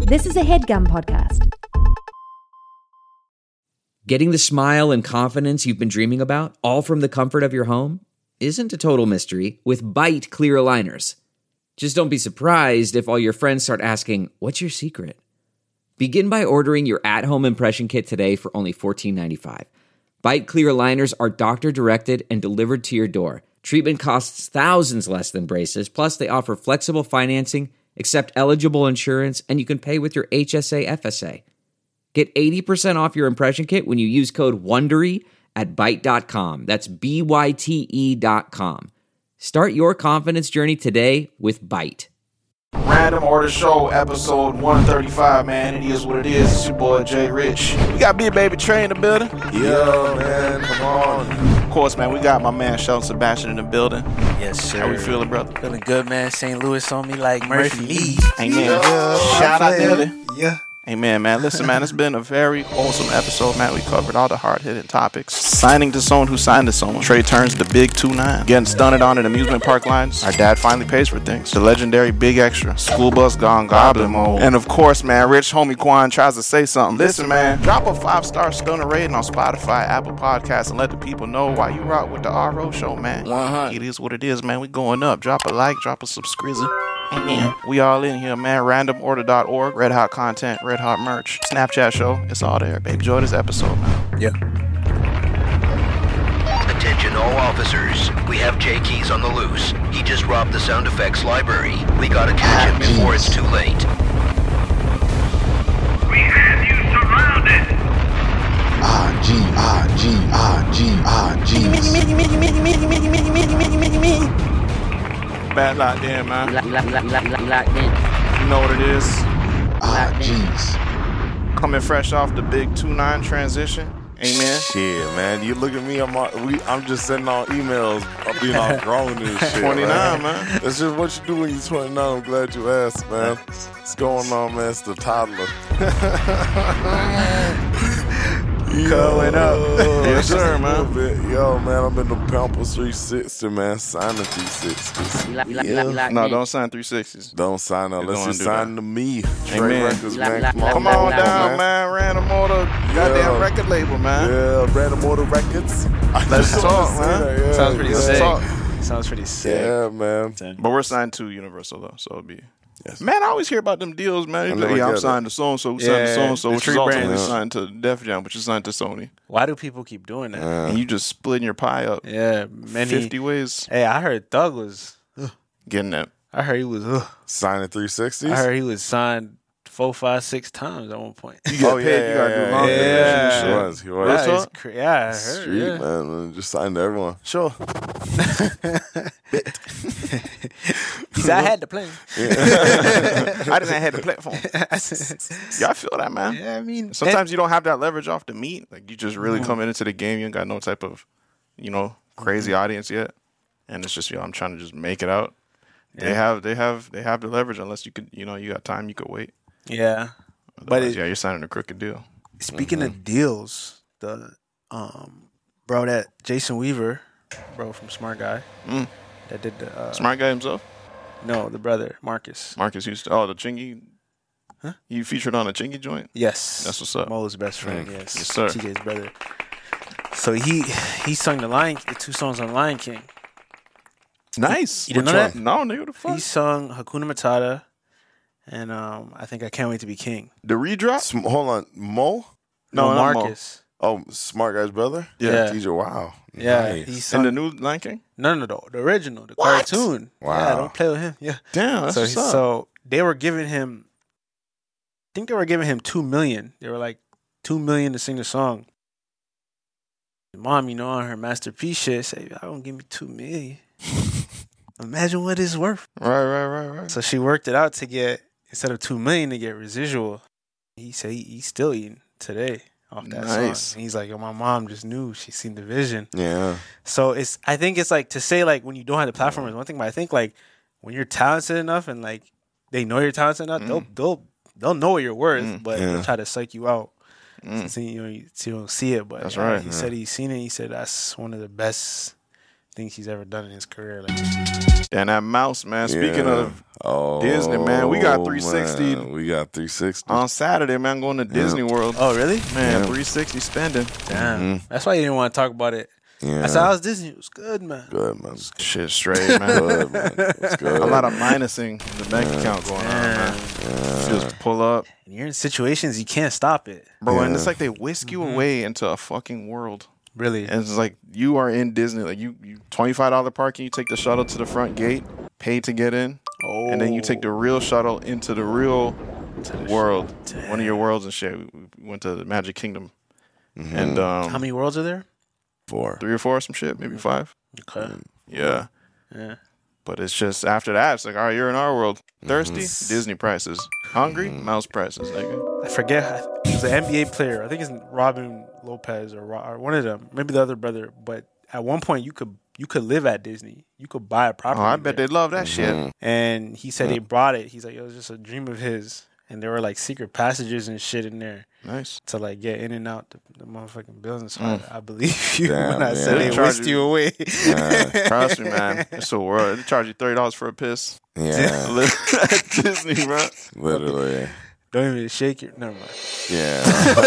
This is a HeadGum podcast. Getting the smile and confidence you've been dreaming about, all from the comfort of your home, isn't a total mystery with Byte clear aligners. Just don't be surprised if all your friends start asking, "What's your secret?" Begin by ordering your at-home impression kit today for only $14.95. Byte clear aligners are doctor-directed and delivered to your door. Treatment costs thousands less than braces, plus they offer flexible financing, accept eligible insurance, and you can pay with your HSA FSA. Get 80% off your impression kit when you use code WONDERY at Byte.com. That's BYTE.com. Start your confidence journey today with Byte. Random Order Show, episode 135, man. It is what it is. It's your boy, Jay Rich. We got Big Baby Trey in the building. Yo, man, come on. Of course, man, we got my man, Shelton Sebastian, in the building. Yes, sir. How we feeling, brother? Feeling good, man. St. Louis on me like Murphy Lee. Amen. Shout out there. Yeah. Amen, man. Listen, man, it's been a very awesome episode, man. We covered all the hard-hitting topics. Signing to someone who signed to someone. Trey turns the big 2-9. Getting stunted on at amusement park lines. Our dad finally pays for things. The legendary Big Extra. School bus gone goblin mode. And of course, man, Rich Homie Quan tries to say something. Listen, man, drop a 5-star stunner rating on Spotify, Apple Podcasts, and let the people know why you rock with the RO show, man. 100. It is what it is, man. We going up. Drop a like, drop a subscribe. Amen. We all in here, man. Randomorder.org. Red Hot content, Red Hot merch, Snapchat show. It's all there, baby. Enjoy this episode, man. Yeah. Attention all officers. We have J Keys on the loose. He just robbed the sound effects library. We gotta catch him before it's too late. We have you surrounded. Bad locked in, man. Locked in. You know what it is. Coming fresh off the big 2-9 transition. Amen. Shit, man. You look at me, I'm just sending out emails. I'm being all grown and shit. 29, man. That's just what you do when you're 29. I'm glad you asked, man. What's going on, man? It's the toddler. Coming up. Yes, sir, man. Yo, man, I'm in the Pampers 360, man. Sign the 360s. No, don't sign 360s. Don't sign unless you sign to me. Trey Amen. Records, man. Come on down, man. Random Order, goddamn record label, man. Yeah, Random Order Records. Let's talk, man. Yeah, Sounds pretty sick. Talk. Sounds pretty sick. Yeah, man. But we're signed to Universal, though, so it'll be... Yes. Man, I always hear about them deals, man. I Like, never yeah, I'm get signed to so-and-so, signed to so-and-so, the which is tree ultimately branch. signed to Def Jam, which is signed to Sony. Why do people keep doing that? And you just splitting your pie up Yeah, many. 50 ways. Hey, I heard Thug was. Getting that. I heard he was. Signing 360s? I heard he was signed 4, 5, 6 times at one point. You get paid, you gotta do long yeah. division and shit. He was. That Real is talk? yeah, I heard. Street, Yeah. man. Just sign to everyone. Sure. He said, I had to play. I didn't have the platform. Y'all feel that, man? Yeah, I mean, Sometimes you don't have that leverage off the meat. Like, you just really coming into the game. You ain't got no type of, crazy audience yet. And it's just, I'm trying to just make it out. Yeah. They have the leverage unless you could, you got time, you could wait. yeah. Otherwise, you're signing a crooked deal. Speaking of deals, the bro that Jason Weaver, bro from Smart Guy, that did the Smart guy himself? no, the brother Marcus. Marcus Houston. Oh, the Chingy. Huh? You featured on a Chingy joint? Yes, That's what's up. Mo's best friend. Yes, Yes, sir. TJ's brother. So he sung the 2 songs on Lion King. Nice. You didn't know that? No, nigga, the fuck? He sung Hakuna Matata, and I think I Can't Wait to Be King. The redrop? Hold on. Mo? No, not Mo. Marcus. Oh, Smart Guy's brother? Yeah. DJ, wow. Yeah, Nice. he In sung the new Lion King? No, the original, the What? cartoon. Wow. Yeah, don't play with him. Yeah. Damn, that's what's up. So they were giving him, I think they were giving him $2 million. They were like $2 million to sing the song. Mom, on her masterpiece shit, say, "I don't give me $2 million. Imagine what it's worth." Right. So she worked it out to get, instead of $2 million, to get residual. He said he's still eating today off that Nice. song. And he's like, my mom just knew. She seen the vision. Yeah. So I think it's like, to say like when you don't have the platform is one thing, but I think like when you're talented enough and like they know you're talented enough, they'll know what you're worth, but they'll try to psych you out. So, you don't see it, but That's right. He said he's seen it. He said that's one of the best things he's ever done in his career. Like, And that mouse, man. Speaking of Disney, man, we got 360. Man. We got 360 on Saturday, man. Going to Disney World. oh, really? Man, 360 spending. Damn. That's why you didn't want to talk about it. Yeah. I said, how's Disney? It was good, man. Good, man. Shit straight, man. Good, man. It's good. A lot of minusing in the bank account going on, man. Just pull up. And you're in situations you can't stop it. Bro, and Yeah. it's like they whisk you away into a fucking world. Really. And it's like you are in Disney. Like you $25 parking, you take the shuttle to the front gate, pay to get in, and then you take the real shuttle into the real world. One of your worlds and shit. We went to the Magic Kingdom. And How many worlds are there? 4. 3 or 4 or some shit, maybe 5. Okay. Yeah. Yeah. But it's just after that, it's like, all right, you're in our world. Thirsty? Disney prices. Hungry? Mouse prices, nigga. I forget. He was an NBA player. I think it's Robin Lopez or one of them. Maybe the other brother. But at one point, you could live at Disney. You could buy a property. Oh, I bet they love that shit. And he said he brought it. He's like, it was just a dream of his. And there were like secret passages and shit in there Nice. to like get in and out the motherfucking building. So I believe you Damn, when I yeah. said They they charge whisked you- you away. Trust me, man. It's a world. They charge you $30 for a piss. Yeah. Live at Disney, bro. Literally. Don't even shake your. Never mind. Yeah.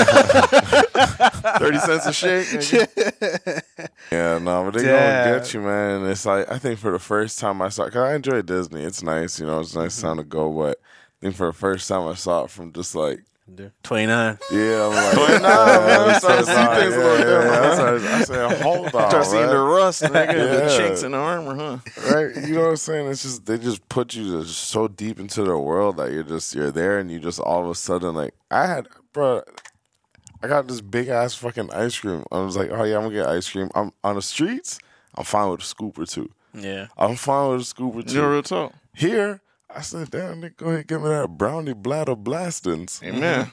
30 cents a shake. Nigga. Yeah, no, but they Damn. gonna get you, man. And it's like, I think for the first time I saw, because I enjoy Disney. It's nice, you know, it's a nice time to go. But I think for the first time I saw it from just like, 29. yeah, I'm like, 29, man. I'm starting to see yeah, things a little different, I said, hold on, Start seeing the man. rust, nigga, the Yeah. chinks in the armor, huh? Right? You know what I'm saying? It's just, they just put you just so deep into their world that you're there and you just all of a sudden, like, I got this big ass fucking ice cream. I was like, oh yeah, I'm gonna get ice cream. I'm on the streets, I'm fine with a scoop or two. Yeah. I'm fine with a scoop or two. You're real talk. Here, I said, damn, nigga, go ahead, give me that brownie bladder blastings. Amen.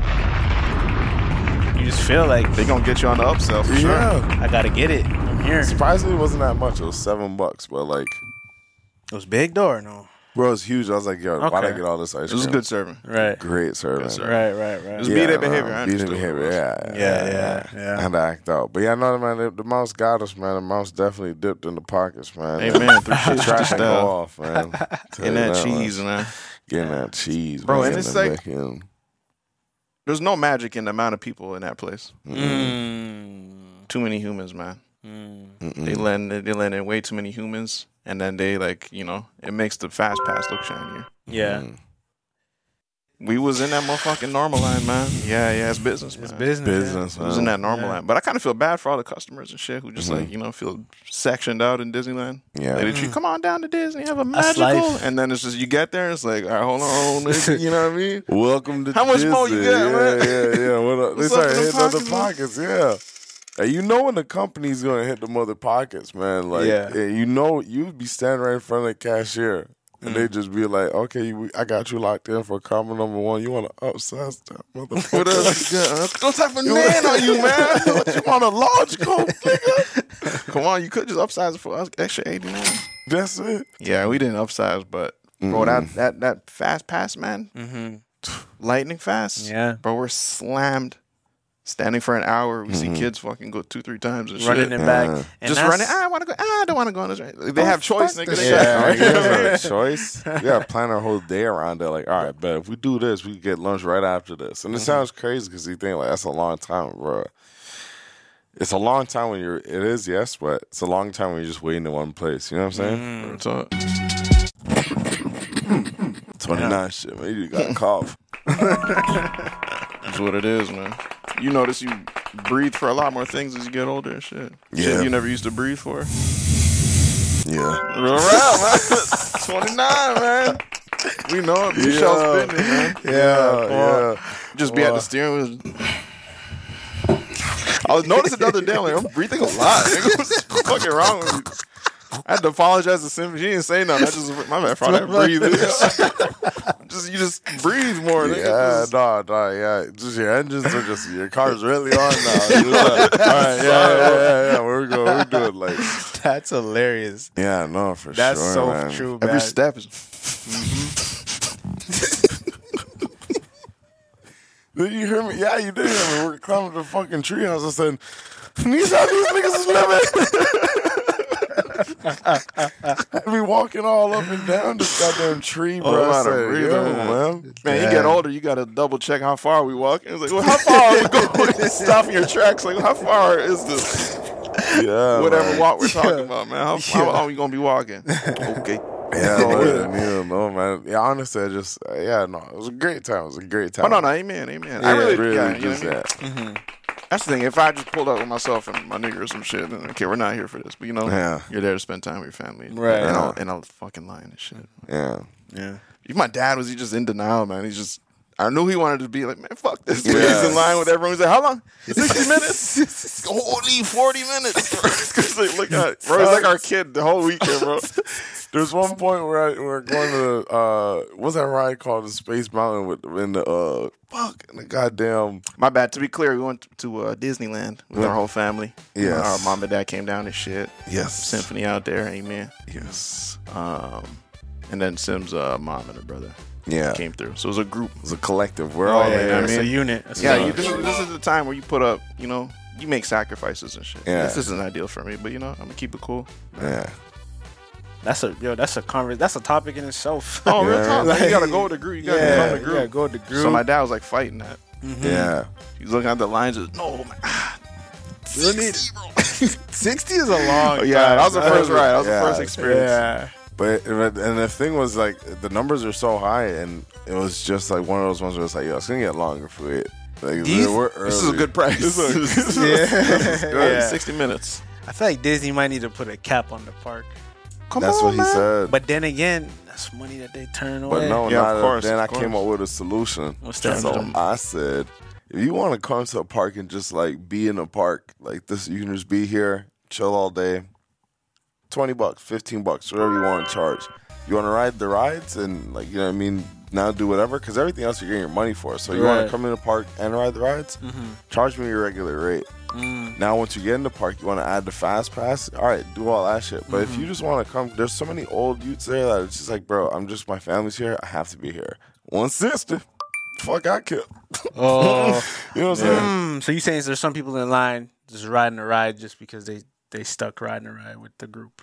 You just feel like They gonna get you on the upsell for sure. Yeah. I gotta get it. I'm here. Surprisingly, it wasn't that much. It was $7, but like, It was big door or no? bro, it's huge. I was like, yo, why'd I Okay. get all this ice It cream? was good serving. Right. Great service. Right. It was B-Day behavior. I B-Day understood. behavior, Yeah. I had to act out. But yeah, no, man, the mouse got us, man. The mouse definitely dipped in the pockets, man. Amen. 360 Traffic go style. off, man. Getting that cheese, man. Getting that cheese, Bro, man. and it's Getting like- back in. There's no magic in the amount of people in that place. Mm. Too many humans, man. They lend in way too many humans, and then they like, you know, it makes the fast pass look shinier. Yeah. We was in that motherfucking normal line, man. Yeah, it's business, man. It's business. Business, It was in man. that normal line, but I kind of feel bad for all the customers and shit who just like, you know, feel sectioned out in Disneyland. Yeah. Like, did you come on down to Disney, have a That's magical, life. and then it's just you get there, it's like, all right, hold on, nigga, you know what I mean? Welcome to How much more you Disney. got, man? Yeah. What up? They What's up start in the hitting other pockets, pockets, yeah. And you know when the company's gonna hit them other pockets, man. Like, Yeah. you know, you be standing right in front of the cashier, and they just be like, "Okay, I got you locked in for comma number 1. You want to upsize that motherfucker? What else you got? What type of man are you, man? What you want a large coat, nigga? Come on, you could just upsize it for extra 89. That's it. Yeah, we didn't upsize, but bro, that fast pass, man, lightning fast. Yeah. bro, we're slammed. Standing for an hour, we see kids fucking go 2-3 times and Running shit. it back. And Just that's- running. I want to go. I don't want to go on this. They have choice, nigga. They Yeah, got- like, you have a choice. You gotta plan our whole day around it. Like, all right, but if we do this, we get lunch right after this. And it sounds crazy because you think like that's a long time, bro. It's a long time when it is, yes, but it's a long time when you're just waiting in one place. You know what I'm saying? Real talk. 29 shit, man. You got a cough. That's what it is, man. You notice you breathe for a lot more things as you get older and shit. Yeah. Shit you never used to breathe for. Yeah. Real rap, man. 29, man. We know it. Michelle's spinning, man. Yeah. Just be at the steering wheel. I was noticing the other day, like, I'm breathing a lot. Nigga, what's fucking wrong with me? I had to apologize to Sim. She didn't say nothing. I just, my bad, I breathing. You just breathe more. Nigga. Yeah, no, yeah. Just your engines are just, your car's really on now. Just like, all right, yeah. Where we go? We do it like. That's hilarious. Yeah, no, for That's sure. so man. true, Every man. step is. Did you hear me? Yeah, you did hear me. We're climbing the fucking treehouse. I said, these how these niggas is living. I be walking all up and down this goddamn tree, bro. lot of I said, breathing, yo, man. Man, you get older, you gotta double check how far we walking. It's like, well, how far are we going? Stopping your tracks. Like, how far is this? Yeah, Whatever man. walk we're talking about, man. How long are we gonna be walking? Okay. Yeah, man. No, man. Yeah, honestly, I just, no, it was a great time. It was a great time. Oh, no, amen. Yeah, I really, really yeah, you know just what I mean? that. That's the thing. If I just pulled up with myself and my nigga or some shit, then okay, we're not here for this. But Yeah. you're there to spend time with your family, Right. And I'll fucking lying and shit. Yeah. Yeah. If my dad was, he just in denial, man. He's just. I knew he wanted to be like, man, fuck this. Yeah. He's in line with everyone. He's like, how long? 60 minutes? Only 40 minutes. Cause like, look at it. Bro, he's like our kid the whole weekend, bro. There's one point where we're going to what's that ride called? The Space Mountain in the the goddamn. My bad. To be clear, we went to Disneyland with our whole family. Yes. Our mom and dad came down and shit. Yes. Symphony out there, amen. Yes. And then Sim's mom and her brother Yeah. came through. So it was a group. It was a collective. We're all in there. It's a unit. It's Yeah, a- this is the time where you put up, you make sacrifices and shit. Yeah. This isn't ideal for me, but I'm gonna keep it cool. Yeah. That's a topic in itself. Oh, Yeah. real talk. Like, you gotta go with the group. You gotta become the group. Yeah, go with the group. So my dad was like fighting that. Yeah. He's looking at the lines. No, man. 60 is a long. Oh, yeah, that was the first ride. That was Yeah. the first experience. Yeah. But and the thing was like the numbers are so high, and it was just like one of those ones where it's like, yo, it's gonna get longer if we wait. Like, we're This is a early. good price. This is a- Good. Yeah. 60 minutes. I feel like Disney might need to put a cap on the park. That's what he said. But then again, that's money that they turn away. But no, Yeah, not of course, then of I came course. up with a solution. What's that? So I said, if you want to come to a park and just like be in a park like this, you can just be here, chill all day. $20, $15, whatever you want to charge. You want to ride the rides and like, you know what I mean? Now do whatever, because everything else you're getting your money for. So you want Right. to come in the park and ride the rides? Charge me your regular rate. Now once you get in the park, you want to add the fast pass? All right, do all that shit. But if you just want to come, there's so many old youths there that it's just like, bro, my family's here. I have to be here. 160. Fuck, I kill. Oh. You know what I'm saying? So you saying there's some people in line just riding a ride just because they stuck riding a ride with the group?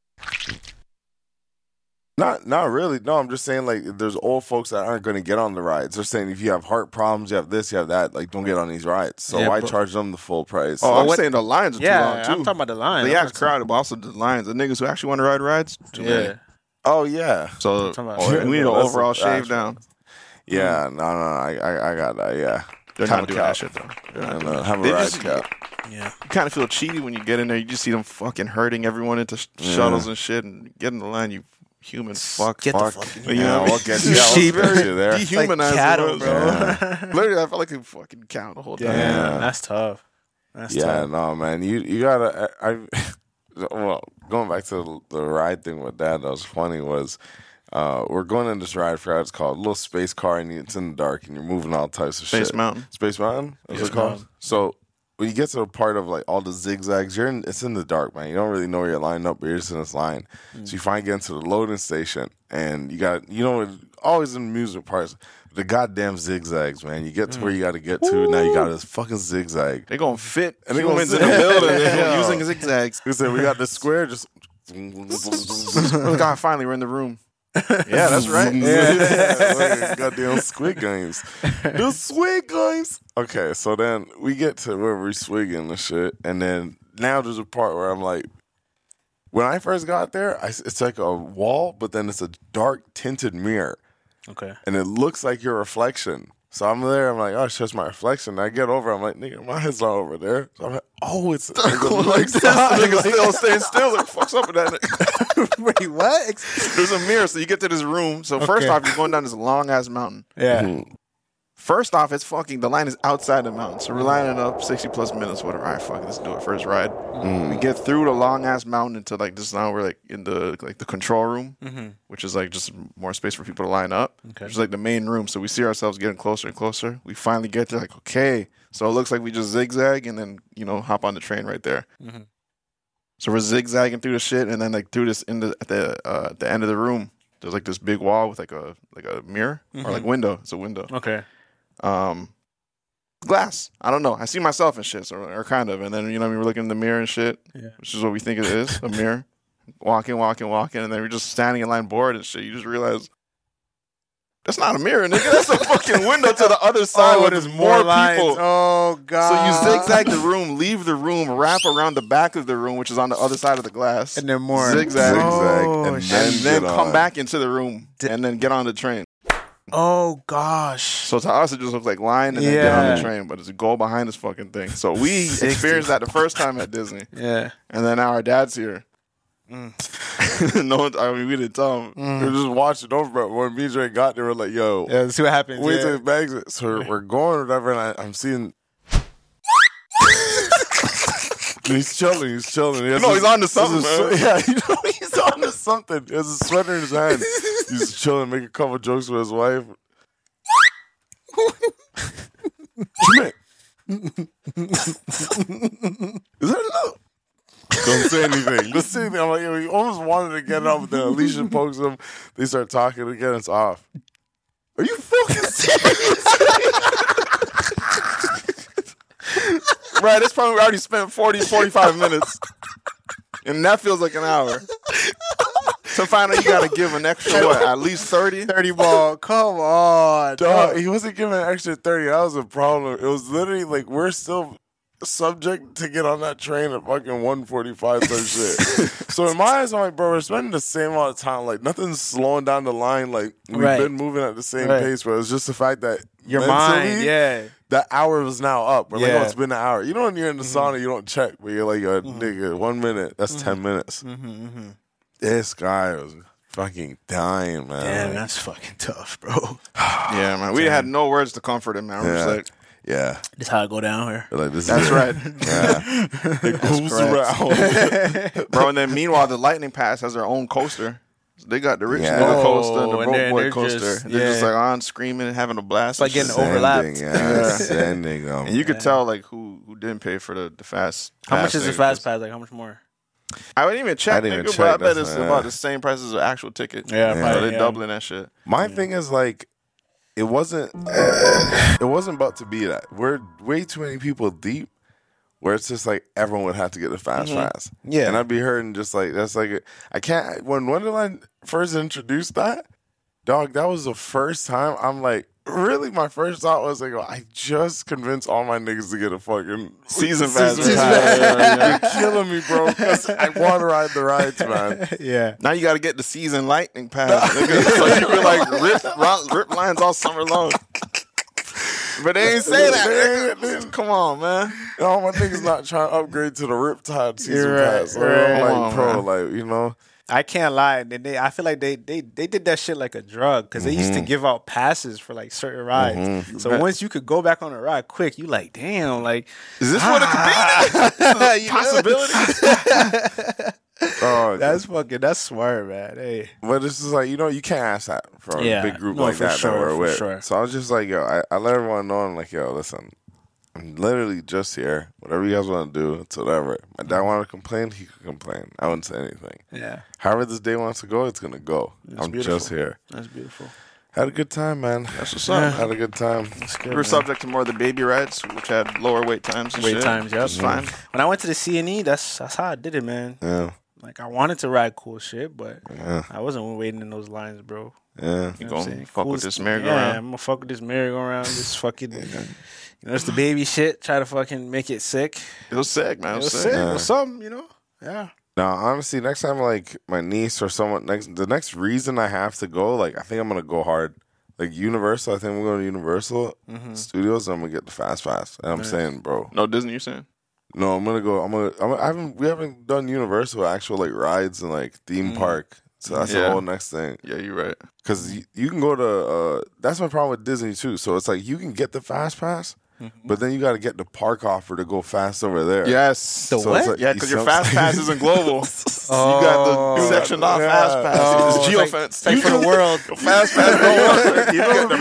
Not really. No, I'm just saying like there's old folks that aren't going to get on the rides. They're saying if you have heart problems, you have this, you have that, like don't get on these rides. So Yeah, why but- charge them the full price? Oh, I'm what- saying the lines are too long, Yeah, too. I'm talking about the line. Yeah, it's crowded, but also the lines. The niggas who actually want to ride rides, too many. Yeah. Oh yeah. So talking about- we need an That's overall the shave actual- down. Yeah, no, I got that. Yeah, They're Cap not doing cap. that shit, though. And have a They ride just- cap. Yeah. You kind of feel cheaty when you get in there. You just see them fucking herding everyone into shuttles and shit, and get in the line, you human fuck. Get the fuck. fuck in You here. know, I'll get you. You I'll sheep. get you there. Dehumanized cattle, us. bro. Literally, I felt like a fucking cow the whole time. Damn, that's tough. That's Yeah, tough. no, man. You gotta. Well, going back to the ride thing with Dad, that was funny. Was we're going in this ride for it's called a little space car, and it's in the dark, and you're moving all types of shit. Space Mountain. Space Mountain. That's what it's called. Mountain. So when you get to the part of like all the zigzags, it's in the dark, man. You don't really know where you're lined up, but you're just in this line. So you finally get into the loading station, and always in amusement parks, the goddamn zigzags, man. You get to where you got to get to. Now you got this fucking zigzag. They're gonna fit And they gonna humans in sit- the building Yeah. using zigzags. We said we got the square just. Oh God, finally we're in the room. Yeah, that's right. Yeah. Goddamn Squid Games. The Squid Games. Okay, so then we get to where we're swigging and shit, and then now there's a part where I'm like, when I first got there, it's like a wall, but then it's a dark tinted mirror, Okay. and it looks like your reflection. So I'm there, I'm like, oh, it's just my reflection. And I get over, I'm like, nigga, my head's not over there. So I'm like, oh, it's Like this, nigga still staying still. Like, fuck's up with that nigga? Wait, what? There's a mirror, so you get to this room. So first off, you're going down this long ass mountain. Yeah. First off, it's fucking the line is outside the mountain, so we're lining up 60 plus minutes, whatever. All right, fuck it, let's do it. First ride. We get through the long ass mountain into like this. Now we're like in the control room, which is like just more space for people to line up. Okay. Which is like the main room. So we see ourselves getting closer and closer. We finally get there, like okay. So it looks like we just zigzag and then hop on the train right there. So we're zigzagging through the shit, and then like through this at the end of the room, there's like this big wall with like a mirror or like window. It's a window. Okay. Glass. I don't know. I see myself and shit, or kind of. And then we're looking in the mirror and shit, which is what we think it is, a mirror. walking, and then we're just standing in line bored and shit. You just realize that's not a mirror, nigga. That's a fucking window to the other side where there's more lines. people. Oh god! So you zigzag the room, leave the room, wrap around the back of the room, which is on the other side of the glass, and then more zigzag, Oh, and and then get come on. back into the room and then get on the train. Oh gosh! So to us, it just looks like line and then get on the train, but it's a go behind this fucking thing. So we experienced that the first time at Disney, Yeah. and then now our dad's here. No one, I mean, we didn't tell him. We were just watching over. But when BJ got there, we're like, "Yo, Yeah. Let's see what happens. wait yeah. till the bags." So we're going or whatever, and I'm seeing. He's chilling. He's on to something, man. Yeah, he's on to something. He has a sweater in his hand. He's chilling, making a couple jokes with his wife. Schmidt. Is that enough? Don't say anything. Don't say anything. I'm like, yo, he almost wanted to get up, but then Alicia pokes him. They start talking again. It's off. Are you fucking serious? Right, this probably we already spent 45 minutes. And that feels like an hour. To find out you got to give an extra, what, at least 30? 30 ball. Come on. Dog, he wasn't giving an extra 30. That was a problem. It was literally like we're still subject to get on that train at fucking 1:45 type shit. So in my eyes, I'm like, bro, we're spending the same amount of time. Like nothing's slowing down the line. Like we've Right. been moving at the same Right. pace, but it's just the fact that Your mentally, mind. Yeah. that hour was now up. We're like, Yeah. oh, it's been an hour. You know when you're in the sauna, you don't check, but you're like, yo, nigga, 1 minute, that's 10 minutes. This guy was fucking dying, man. Damn, that's fucking tough, bro. Yeah, man. We had no words to comfort him, man. We're just like, Yeah. This how I go down here. Like, this that's is right. Yeah. It goes around. Bro, and then meanwhile, the Lightning Pass has their own coaster. So they got the Rich Yeah. Nigga coaster and the and Broke they're Boy coaster. just- They're just yeah. like on screaming and having a blast. It's like and getting shit. overlapped. Yeah, sending them. And you could tell like who didn't pay for the fast. How much pass is the thing, fast 'cause pass? Like, how much more? I wouldn't even check, I didn't even nigga, but I check, bet that's it's not- about the same price as an actual ticket. Yeah, So probably, they're yeah. doubling that shit. My thing is like, it wasn't about to be that. We're way too many people deep where it's just like everyone would have to get the fast pass. Yeah. And I'd be hurting just like, that's like, I can't, when Wonderland first introduced that, dog, that was the first time I'm like, really, my first thought was like, oh, I just convinced all my niggas to get a fucking Season pass. You're killing me, bro, because I want to ride the rides, man. Yeah. Now you got to get the season Lightning Pass, nigga. So you can like rip lines all summer long. But they ain't say that, nigga. Come on, man. All my niggas not trying to upgrade to the Riptide season You're right, pass. Like, right. I'm Come like, on, bro, man. like, you know. I can't lie. I feel like they did that shit like a drug because they used to give out passes for like certain rides. So once you could go back on a ride quick, you like, damn, like Is this what it could be? Possibility? Oh, that's smart, man. Hey, but it's just like, you know, you can't ask that from Yeah. a big group No, like for that sure, that we're for with. sure. So I was just like, yo, I let everyone know, I'm like, yo, listen, I'm literally just here. Whatever you guys want to do, it's whatever. My dad wanted to complain, he could complain. I wouldn't say anything. yeah, However this day wants to go, it's going to go. I'm beautiful. just here. that's beautiful. Had a good time, man. That's what's up. Had a good time. We were subject to more of the baby rides, which had lower wait times and Wait shit. times, yep. It's fine. When I went to the CNE, that's how I did it, man. Yeah. Like I wanted to ride cool shit, but Yeah. I wasn't waiting in those lines, bro. Yeah. You You know what I'm gonna saying? fuck Cool with this stuff. merry-go-round? Yeah, I'm gonna fuck with this merry-go-round. This fucking, you know, it's the baby shit. Try to fucking make it sick. It was sick, man. It It was was sick. sick. It was something, you know. Yeah. No, honestly, next time, like, my niece or someone, the next reason I have to go, like, I think I'm going to go hard. Like, Universal, I think we're going to Universal Studios, and I'm going to get the Fast Pass. And I'm saying, bro, No Disney, you saying? no, I'm going to go, we haven't done Universal actual, like, rides and, like, theme park. So that's the Yeah. whole next thing. Yeah, you're right. Because you can go to, that's my problem with Disney, too. So it's like, you can get the Fast Pass, but then you got to get the park offer to go fast over there. Yes. The So what? it's like, Yeah, you because see your what I'm fast saying? pass isn't global. You got the sectioned off Yeah. fast pass. Oh, it's it's geofence. It's like for the world. Fast pass don't work.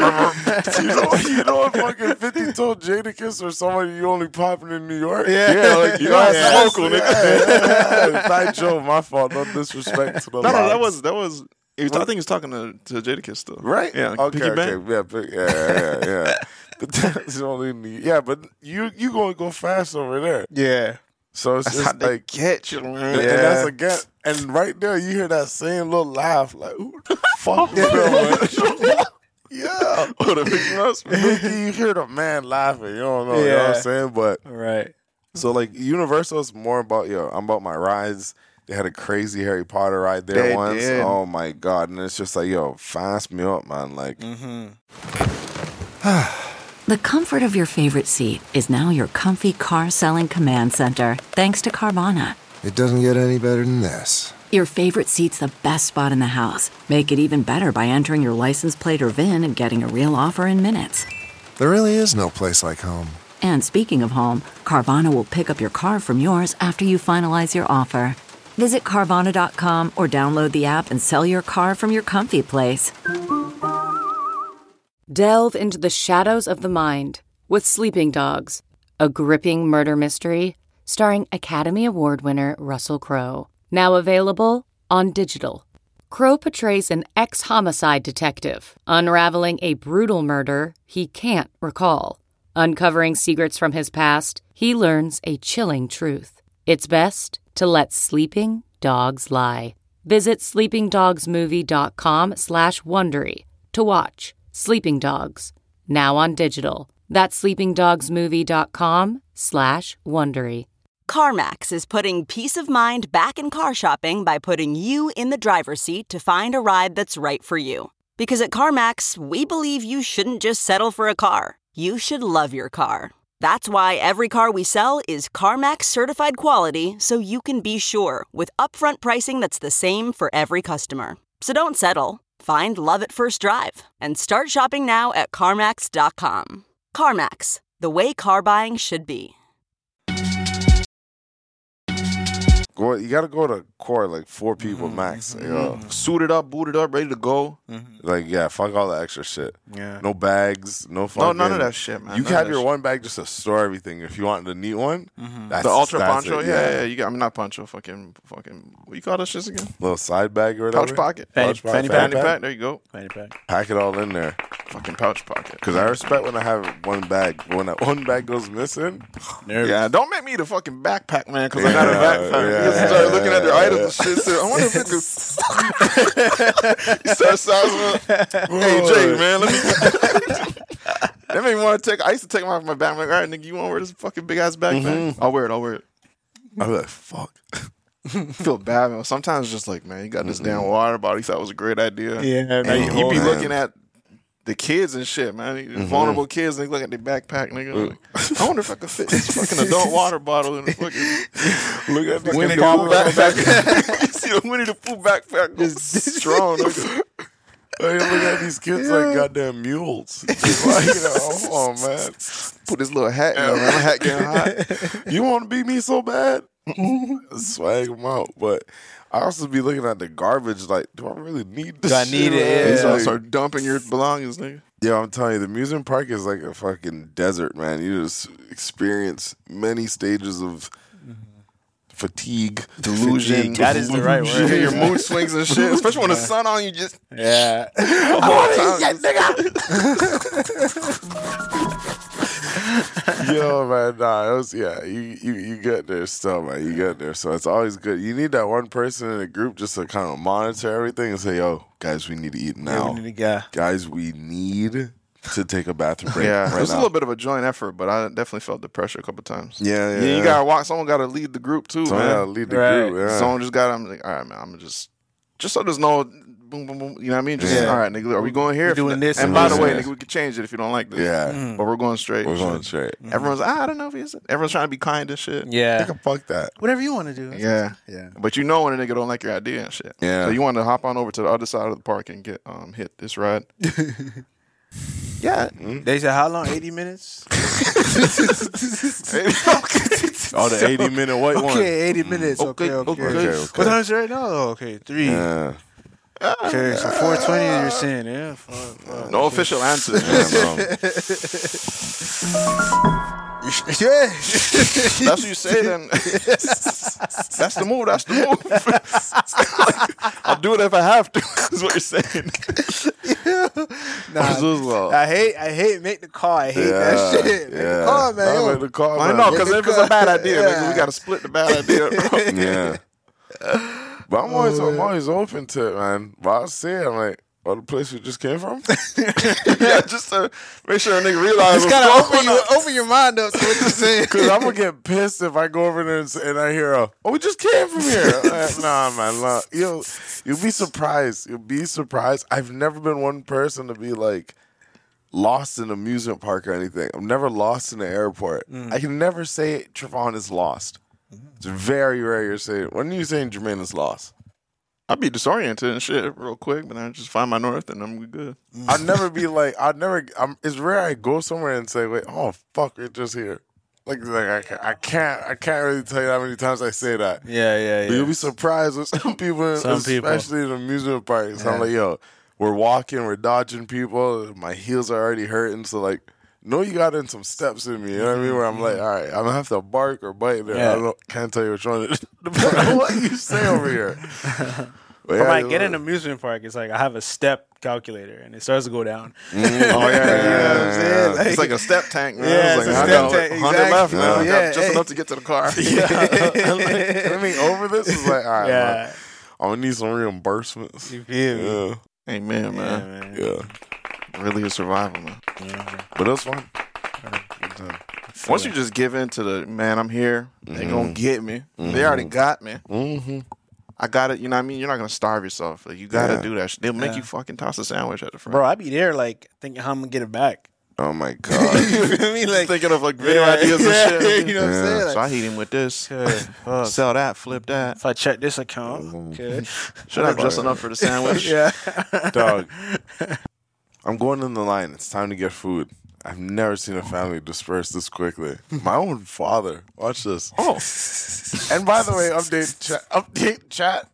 You know what fucking 50 told Jadakiss or somebody you only popping in New York? Yeah, like you don't have smoke, nigga. Fat Joe, my fault. No disrespect to the No, lads. that was. I think he was talking to Jadakiss still. Right? Yeah. Okay, Picky okay. Bang. Yeah. But that's only but you going to go fast over there. Yeah. So it's That's just how they like get you, man. and that's again, and right there you hear that same little laugh, like who the fuck is that? Yeah, Oh, the Mickey Mouse. you hear the man laughing. You don't know, you know what I'm saying? But Right. so like Universal is more about I'm about my rides. They had a crazy Harry Potter ride there They once. did. Oh my god! And it's just like fast me up, man. Like The comfort of your favorite seat is now your comfy car selling command center, thanks to Carvana. It doesn't get any better than this. Your favorite seat's the best spot in the house. Make it even better by entering your license plate or VIN and getting a real offer in minutes. There really is no place like home. And speaking of home, Carvana will pick up your car from yours after you finalize your offer. Visit Carvana.com or download the app and sell your car from your comfy place. Delve into the shadows of the mind with Sleeping Dogs, a gripping murder mystery starring Academy Award winner Russell Crowe. Now available on digital. Crowe portrays an ex-homicide detective unraveling a brutal murder he can't recall. Uncovering secrets from his past, he learns a chilling truth. It's best to let sleeping dogs lie. Visit sleepingdogsmovie.com/Wondery to watch Sleeping Dogs, now on digital. That's sleepingdogsmovie.com/Wondery. CarMax is putting peace of mind back in car shopping by putting you in the driver's seat to find a ride that's right for you. Because at CarMax, we believe you shouldn't just settle for a car. You should love your car. That's why every car we sell is CarMax certified quality, so you can be sure with upfront pricing that's the same for every customer. So don't settle. Find love at first drive and start shopping now at CarMax.com. CarMax, the way car buying should be. you got to go to court like 4 people max. Suited up, booted up, ready to go. Like fuck all the extra shit. Yeah. No bags, no fucking. No, none of that shit, man. You None can of have that your shit. one bag just to store everything. If you want the neat one, that's The ultra that's poncho, it, yeah. You got. I'm not poncho. Fucking. What you call those shits again? Little side bag or whatever. Pouch pocket. Fanny Fanny pack. pack. There you go. Fanny pack. Pack it all in there. Fucking pouch pocket. Because I respect when I have one bag. But when that one bag goes missing, Yeah, don't make me the fucking backpack man because I got a backpack. You start looking at their items and shit. So I wonder if it could. You start sizing. Hey Jay, man, let me. That made me want to take. I used to take my backpack. All right, nigga, you want to wear this fucking big ass backpack? I'll wear it. I'll be like, fuck. I feel bad, man. Sometimes it's just like, man, you got this damn water bottle. You thought it was a great idea. Yeah, And you be looking at the kids and shit, man. Vulnerable kids, they look at their backpack, nigga. Like, I wonder if I could fit this fucking adult water bottle in the fucking Look at the Winnie the Pooh backpack. You see the Winnie the Pooh backpack goes strong, nigga. Hey, look at these kids like goddamn mules. Like, oh man, Put this little hat in there, man. My hat getting hot. you want to beat me so bad? Swag them out, but I also be looking at the garbage. Like, do I really need this? Do I need shit, it? man? You Yeah. start, start dumping your belongings, nigga. Yeah, I'm telling you, the amusement park is like a fucking desert, man. You just experience many stages of fatigue, Delusion. That is the right You word. get your mood swings and shit. Especially when the sun on you, just Yeah. the whole time. Yo, man, nah, it was you get there still, man. You get there, so it's always good. You need that one person in the group just to kind of monitor everything and say, "Yo, guys, we need to eat now. We need a guy. Guys, we need to take a bathroom break Yeah, right it was now." a little bit of a joint effort, but I definitely felt the pressure a couple times. Yeah, You gotta walk. Someone gotta lead the group too, Someone gotta man. lead the Right. group. Yeah. Someone just gotta. I'm like, all right, man. I'm just so there's no boom, boom, boom. You know what I mean? Just Yeah. all right, nigga. Are we going here? We're doing this And and by this. the way, Yeah. nigga, we could change it if you don't like this. Yeah, But we're going straight. we're going straight. Everyone's. I don't know if he's. Everyone's trying to be kind and shit. They Yeah. can fuck that. Whatever you want to do. Yeah. Yeah. But you know when a nigga don't like your idea and shit. Yeah. So you want to hop on over to the other side of the park and get hit this ride. Yeah. They said how long? 80 minutes? Oh, the 80-minute white one. Okay, 80 minutes. Okay. Okay. What time is it right now? Oh, okay, 3. Yeah. Okay, so 420 you're saying, yeah. Fuck. No official answer. Yeah. That's what you say then. That's the move. That's the move. I'll do it if I have to. Is what you're saying. I hate make the call. I hate that shit. Make the call, man. Make the call, I man. know, because if it's a bad idea, nigga, we got to split the bad idea. Yeah. But I'm always open to it, man. But I'll say it, I'm like, the place we just came from? Yeah, just to make sure a nigga realize. Just kind of open your mind up to what you're saying. Because I'm going to get pissed if I go over there and I hear, we just came from here. Like, nah, man. Nah. You'll be surprised. You'll be surprised. I've never been one person to be like lost in an amusement park or anything. I'm never lost in the airport. I can never say Trevon is lost. It's very rare you say it. When are you saying Jermaine is lost? I'd be disoriented and shit real quick, but then just find my north and I'm good. I'd never be like, it's rare I go somewhere and say, wait, oh, fuck, we're just here. Like I can't really tell you how many times I say that. Yeah. But you'll be surprised with some people, especially in amusement parks. Yeah. I'm like, yo, we're walking, we're dodging people. My heels are already hurting. So like, no, you got in some steps in me. You know what I mean? Where I'm like, all right, I'm gonna have to bark or bite there. Yeah. Can't tell you which one. Depending on what you say over here. But when I get in an amusement park, it's like I have a step calculator and it starts to go down. Oh yeah, you know what I'm saying? Like, it's like a step tank, man. Yeah, it's like a step tank. 100 left now. Yeah, just enough to get to the car. I mean, over this is like, all right, yeah. I'm gonna need some reimbursements. You feel me? Yeah. Amen, man. Yeah. Really a survival, man. Yeah. But it was fun. Once you just give in to the, man, I'm here, they gonna get me. They already got me. I got it, you know what I mean? You're not gonna starve yourself. Like, you gotta do that. They'll make you fucking toss a sandwich at the front. Bro, I be there like thinking how I'm gonna get it back. Oh my God. You feel me? Like thinking of like video ideas and shit. You know what I'm saying? Like, so I hit him with this. Sell that, flip that. If I check this account, should I have just enough for the sandwich? Dog. I'm going in the line. It's time to get food. I've never seen a family disperse this quickly. My own father. Watch this. Oh. And by the way, update chat.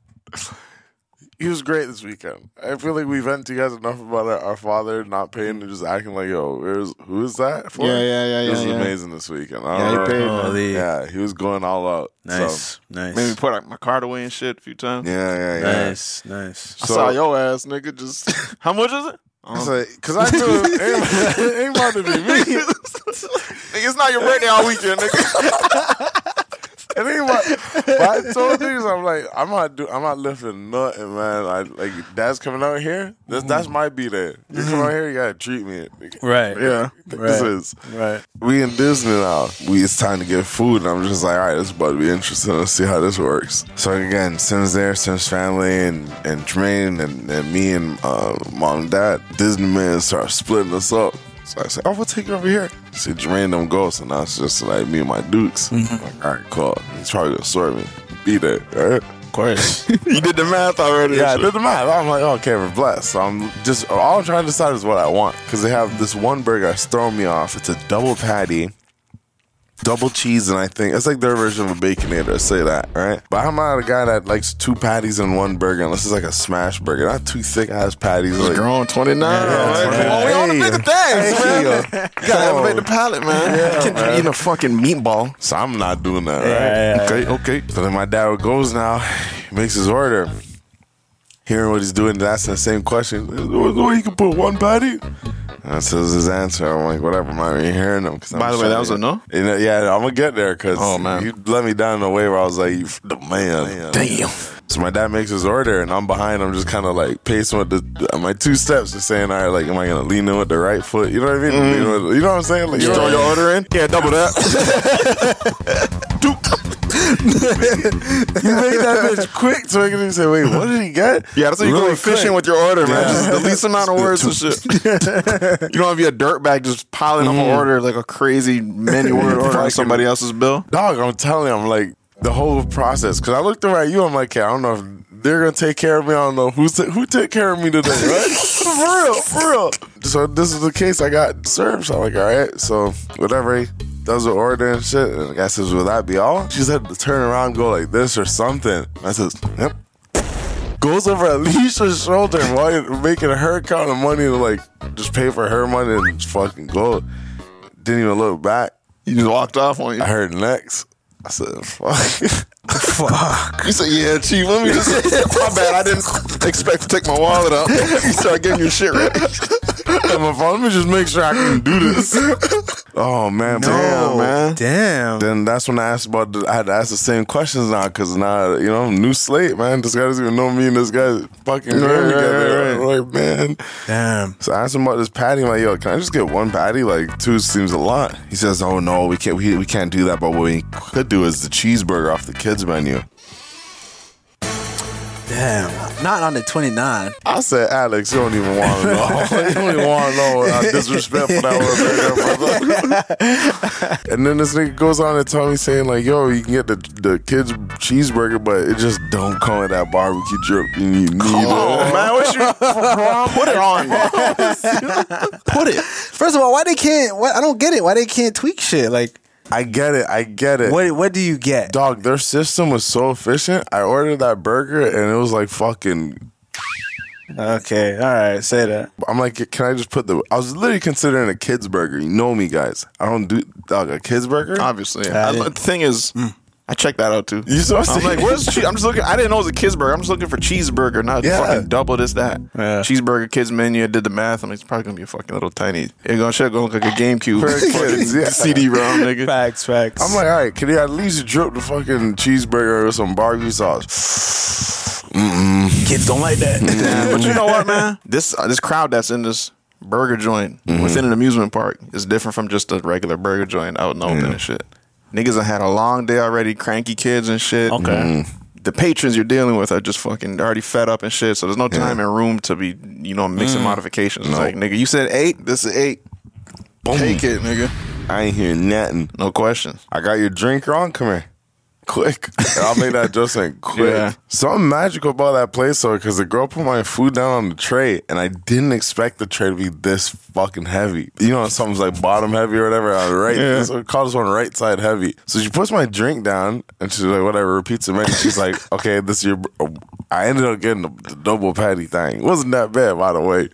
He was great this weekend. I feel like we vent to you guys enough about our father not paying and just acting like, yo, who is that for? Yeah. It was amazing this weekend. Yeah, he paid. Yeah, he was going all out. Nice. Made me put my card away and shit a few times. Yeah. Nice. I saw your ass, nigga, just... How much is it? Because I knew it ain't about to be me. Nigga, it's not your birthday all weekend, nigga. It ain't about, but I told niggas, I'm like, I'm not lifting nothing, man. Like, Dad's coming out here. That's my B-Day. You come out here, you gotta treat me. Right. Yeah. This is. Right. We in Disney now. It's time to get food. And I'm just like, all right, this is about to be interesting. Let's see how this works. So again, Sim's there, Sim's family, and Jermaine, and me and mom and dad. Disney man start splitting us up. So I said, we'll take you over here. See, Jermaine don't go, so now it's just like me and my dukes. I'm like, all right, cool. He's probably gonna sort me. Be there, all right? Of course. You did the math already. Yeah, I did the math. I'm like, okay, we're blessed. So I'm just, all I'm trying to decide is what I want. Because they have this one burger that's throwing me off. It's a double patty, double cheese, and I think it's like their version of a Baconator. I say that, right? But I'm not a guy that likes 2 patties in one burger unless it's like a smash burger. Not 2 thick ass patties. Like, grown 29. Come on, we on the bigger things, man. You gotta elevate the palate, man. You can't be eating a fucking meatball. So I'm not doing that, right? Okay. So then my dad goes now, he makes his order. Hearing what he's doing, he's asking the same question. You can put 1 patty? And that says his answer. I'm like, whatever, man. You hearing him? By the way, that was a no? Yeah, I'm going to get there because man, you let me down in a way where I was like, the man. Damn. So my dad makes his order, and I'm behind him just kind of like pacing with my 2 steps, just saying, all right, like, am I going to lean in with the right foot? You know what I mean? You know what I'm saying? Like, you throw your order in? Yeah, double that. You make that bitch quick so I can say, wait, what did he get? Yeah, that's how you go efficient with your order, man. Just the least amount of words and shit. You don't want to be a dirtbag just piling up an order like a crazy many word order on somebody else's bill. Dog, I'm telling you, I'm like, the whole process. Because I looked over at you, I'm like, okay, I don't know if they're going to take care of me. I don't know who take care of me today, right? For real. So this is the case I got served. So I'm like, all right. So whatever he does the order and shit. And the guy says, will that be all? She said to turn around and go like this or something. I says, yep. Goes over Alicia's shoulder while you're making her count of money to like just pay for her money and just fucking go. Didn't even look back. You just walked off on you. I heard next. I said, fuck. Fuck. You said, yeah, Chief, let me just... My bad, I didn't expect to take my wallet out. You started getting your shit ready. My phone, let me just make sure I can do this. Oh, man. Damn. Then that's when I had to ask the same questions now, because now, new slate, man. This guy doesn't even know me and this guy fucking together. Right. Like, man. Damn. So I asked him about this patty. I'm like, yo, can I just get one patty? Like, two seems a lot. He says, oh, no, we can't do that, but what we could do is the cheeseburger off the kids' menu. Damn. Not on the 29. I said, Alex, you don't even want to know. You don't even want to know how disrespectful that was, brother. And then this nigga goes on and tell me saying, like, yo, you can get the kids' cheeseburger, but it just don't come with that barbecue drip you need. Oh, man, what you put it on? Put it. First of all, why they can't? I don't get it. Why they can't tweak shit? Like, I get it. What do you get? Dog, their system was so efficient. I ordered that burger and it was like fucking... Okay, all right, say that. I'm like, can I just put I was literally considering a kid's burger. You know me, guys. I don't do, dog, a kid's burger? Obviously. The thing is... I checked that out too. You saw? I'm like, where's cheese? I'm just looking. I didn't know it was a kids burger. I'm just looking for cheeseburger, not fucking double this that. Yeah. Cheeseburger kids menu. I did the math. I'm like, it's probably gonna be a fucking little tiny. It's gonna look like a GameCube CD-ROM, nigga. Facts. I'm like, all right, can you at least drip the fucking cheeseburger with some barbecue sauce? Kids don't like that. But you know what, man? This crowd that's in this burger joint within an amusement park is different from just a regular burger joint out in the open and shit. Niggas have had a long day already, cranky kids and shit. Okay. The patrons you're dealing with are just fucking already fed up and shit, so there's no time and room to be, mixing modifications. It's like, nigga, you said 8, this is 8. Boom. Take it, nigga. I ain't hearing nothing. No questions. I got your drink wrong? Come here. Quick. I'll make that adjustment quick. Yeah. Something magical about that place, though, because the girl put my food down on the tray, and I didn't expect the tray to be this fucking heavy. Something's like bottom heavy or whatever. So we call this one right side heavy. So she puts my drink down, and she's like, whatever, repeats the menu. She's like, okay, this is your... I ended up getting the double patty thing. It wasn't that bad, by the way.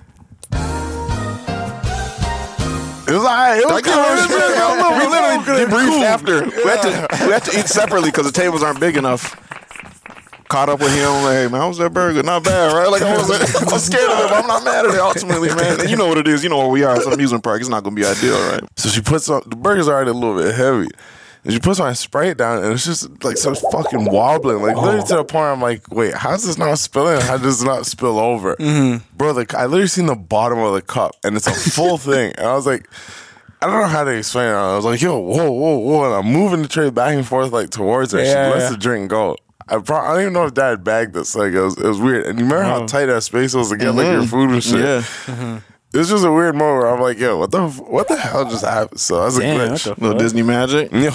It was alright. It was cool. We literally debriefed after. We had to eat separately because the tables aren't big enough. Caught up with him, like, hey, man, how was that burger? Not bad, right? Like, I'm scared of it, but I'm not mad at it ultimately, man. And you know what it is. You know where we are. It's an amusement park. It's not going to be ideal, right? So she puts the burger's already a little bit heavy. And she puts my Sprite down, and it's just like some fucking wobbling. Like, literally to the point I'm like, wait, how's this not spilling? How does this not spill over? Bro, I literally seen the bottom of the cup, and it's a full thing. And I was like, I don't know how to explain it. I was like, yo, whoa. And I'm moving the tray back and forth, like, towards her. She lets the drink go. I don't even know if Dad bagged this. Like, it was weird. And you remember how tight that space was to get, like, your food and shit? Yeah. It's just a weird moment where I'm like, yo, what the hell just happened? So that's a glitch. Little Disney magic. Yeah.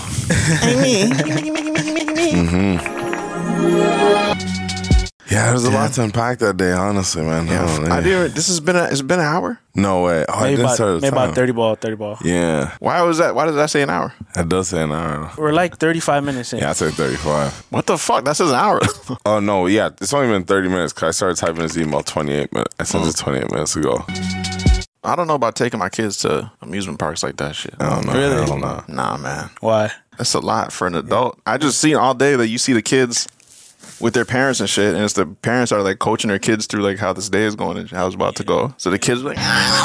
Yeah, there's a lot to unpack that day, honestly, man. It's been an hour? No way. Oh, maybe about 30 ball. Yeah. Why was that? Why did that say an hour? That does say an hour. We're like 35 minutes in. Yeah, I said 35. What the fuck? That says an hour. Oh, no, yeah. It's only been 30 minutes because I started typing this email 28 minutes. I sent it 28 minutes ago. I don't know about taking my kids to amusement parks like that shit. I don't know. Really? I don't know. Nah, man. Why? That's a lot for an adult. I just seen all day that you see the kids with their parents and shit, and it's the parents are like coaching their kids through like how this day is going and how it's about to go. So the kids are like,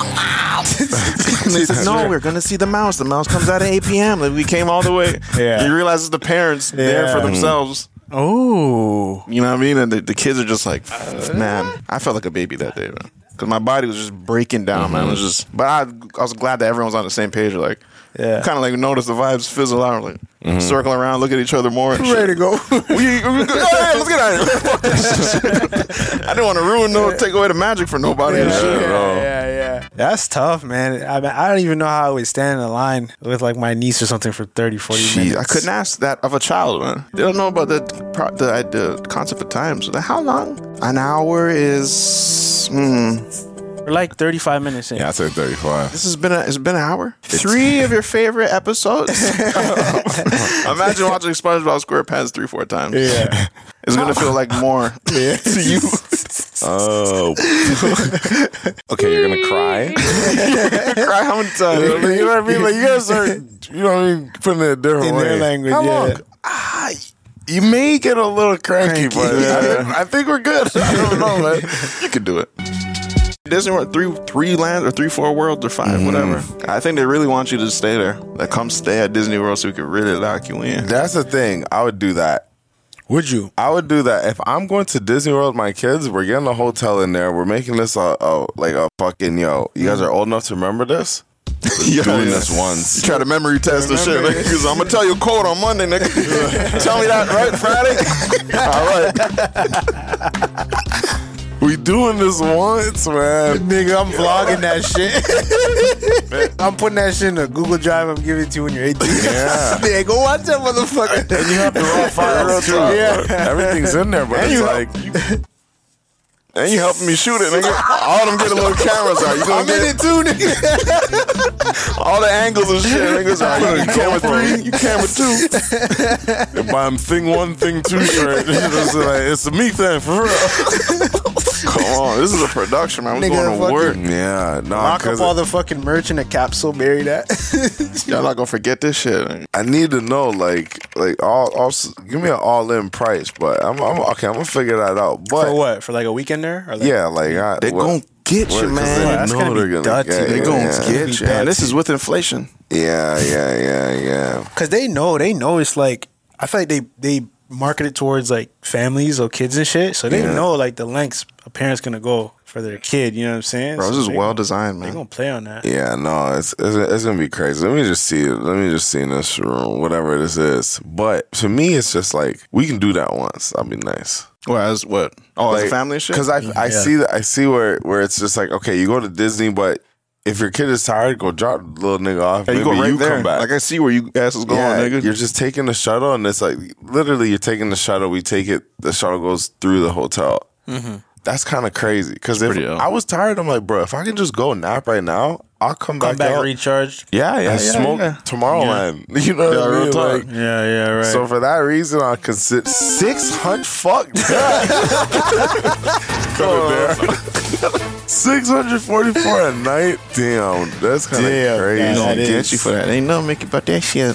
they said, no, we're gonna see the mouse. The mouse comes out at 8 p.m. Like, we came all the way. Yeah. You realize it's the parents there for themselves. Oh, you know what I mean? And the kids are just like, man, I felt like a baby that day, man. Because my body was just breaking down, man. It was just, but I was glad that everyone was on the same page. Like, kind of like notice the vibes fizzle out, like circle around, look at each other more. Ready to go? Let's get out of here. Fuck this shit. I didn't want to take away the magic for nobody. Yeah. That's tough, man. I don't even know how I would stand in a line with like my niece or something for 30, 40 minutes. I couldn't ask that of a child, man. They don't know about the concept of time. So how long? An hour is... We're like 35 minutes in. Yeah, I said 35. It's been an hour? 3 of your favorite episodes? Imagine watching SpongeBob SquarePants 3-4 times. Yeah. It's going to feel like more to you. Oh. Okay, you're going to cry? You're going to cry how many times? You know what I mean? Like, you guys are, putting it a different way. In their language, how long? You may get a little cranky, but I think we're good. I don't know, man. You could do it. Disney World, three lands or 3-4 worlds or 5, whatever. I think they really want you to stay there. Like, come stay at Disney World so we could really lock you in. That's the thing. I would do that. Would you? I would do that. If I'm going to Disney World with my kids, we're getting a hotel in there. We're making this like a fucking, you guys are old enough to remember this? Doing this once. You try to memory test the shit. Because I'm going to tell you a code on Monday, nigga. Tell me that, right? Friday? All right. We doing this once, man. Nigga, I'm vlogging that shit. I'm putting that shit in a Google Drive. I'm giving it to you when you're 18. Yeah. Nigga, go watch that motherfucker. And you have the raw files too. Yeah. Everything's in there, but and it's like... And you helping me shoot it, nigga. All them get a little cameras out. You gonna I'm in it too, nigga. all the angles and shit, niggas. You camera 3, you camera 2. If I'm thing 1, thing 2 straight, it's a me thing for real. Come on, this is a production, man. I'm Nigga, going to work. Yeah, no. Lock up all the fucking merch in a capsule, bury that. Y'all not gonna forget this shit. I need to know, like all give me an all-in price, but I'm okay. I'm gonna figure that out. But for what? For like a weekend there? Or like, yeah, like they gonna get you, man. That's gonna be dirty. They gonna get you. And this is with inflation. Yeah. Because they know it's like, I feel like they market it towards like families or kids and shit, so they know like the lengths a parent's gonna go for their kid. You know what I'm saying? Bro, this is well designed, man. They gonna play on that. Yeah, no, it's gonna be crazy. Let me just see it. Let me just see in this room, whatever this is. But to me, it's just like we can do that once. That'd be nice. Well, as what? Oh, like, as a family shit? Because I see where it's just like, okay, you go to Disney, but if your kid is tired, go drop the little nigga off. Yeah, you maybe go right you there. Come back. Like I see where you asses going, nigga. You're just taking the shuttle, and it's like literally you're taking the shuttle. We take it. The shuttle goes through the hotel. Mm-hmm. That's kind of crazy. Because if I was tired, I'm like, bro, if I can just go nap right now, I'll come back out, recharged. and smoke Tomorrowland. Yeah. You know what I mean? Like, yeah, right. So for that reason, I'll consider 600. Fuck that. 644 a night. Damn, that's kind of crazy. They gonna get you for that. Ain't nothing make you about that shit.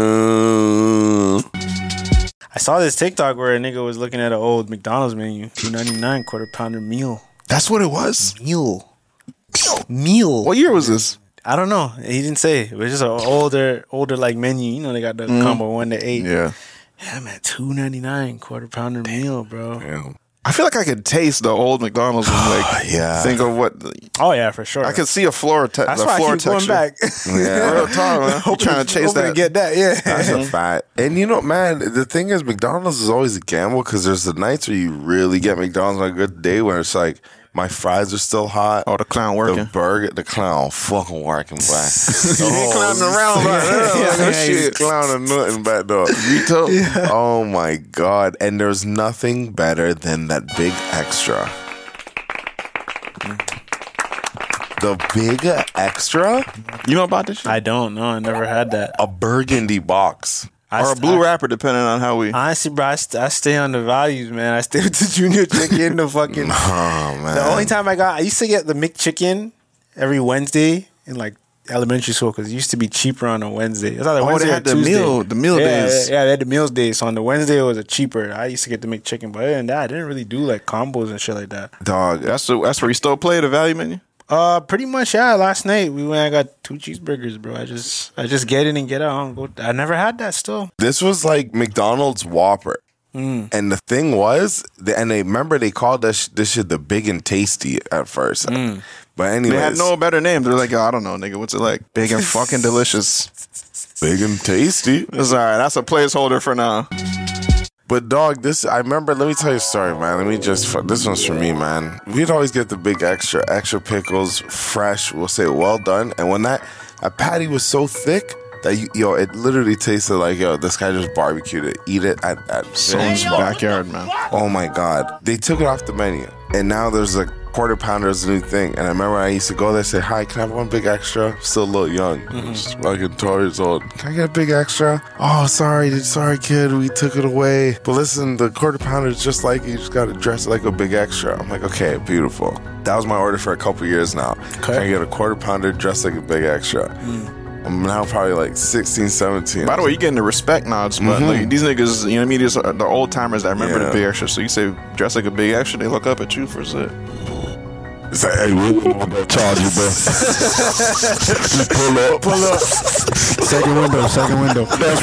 I saw this TikTok where a nigga was looking at an old McDonald's menu, $2.99 quarter-pounder meal. That's what it was. Meal. What year was this? I don't know. He didn't say. It was just an older like menu. You know, they got the combo 1 to 8. Yeah, man, $2.99 quarter-pounder meal, bro. Damn. I feel like I could taste the old McDonald's and like think of what. Oh yeah, for sure. I could see a floor texture. That's why I keep going back. Yeah, real talk, man. I'm trying to chase that. To get that, yeah. That's a fact. And you know, man, the thing is, McDonald's is always a gamble because there's the nights where you really get McDonald's on a good day where it's like, my fries are still hot. Oh, the clown working. The clown fucking working, black. He ain't clowning around back there. He's clowning nothing back there. Yeah. Oh my God. And there's nothing better than that big extra. The big extra? You know about this shit? I don't know. I never had that. A burgundy box. Or a blue wrapper, depending on how we. Honestly, bro, I stay on the values, man. I stay with the junior chicken, the fucking. Oh, man. The only time I used to get the McChicken every Wednesday in like elementary school because it used to be cheaper on a Wednesday. It was either Wednesday they had or Tuesday. the meal days. Yeah, they had the meals days. So on the Wednesday it was cheaper. I used to get the McChicken, but other than that, I didn't really do like combos and shit like that. Dog, that's where you still play the value menu. Pretty much, yeah. Last night we went. I got 2 cheeseburgers, bro. I just get in and get out. I never had that still. This was like McDonald's Whopper, and the thing was, they called this shit the Big and Tasty at first. But anyways, they had no better name. They're like, I don't know, nigga. What's it like? Big and fucking delicious. Big and Tasty. It's all right. That's a placeholder for now. But dog, I remember, let me tell you a story, man. this one's for me, man. We'd always get the big extra pickles, fresh, we'll say well done. And when that patty was so thick that, it literally tasted like, this guy just barbecued it. Eat it at someone's backyard, man. Oh my God. They took it off the menu. And now there's a quarter pounder is a new thing. And I remember I used to go there and say, hi, can I have 1 big extra? Still a little young. Just fucking 12 years old. Can I get a big extra? Oh, sorry kid, we took it away. But listen, the quarter pounder is just like, you just got to dress it like a big extra. I'm like, okay, beautiful. That was my order for a couple years now. Okay. Can I get a quarter pounder dressed like a big extra? I'm now probably like 16, 17. By the way, you're getting the respect nods, but like, these niggas, you know what I mean? These are the old timers that remember the Big Extra. So you say dress like a Big Extra, they look up at you for a sec. It's like, hey, we want that charge you, bro. Just pull up. Second window.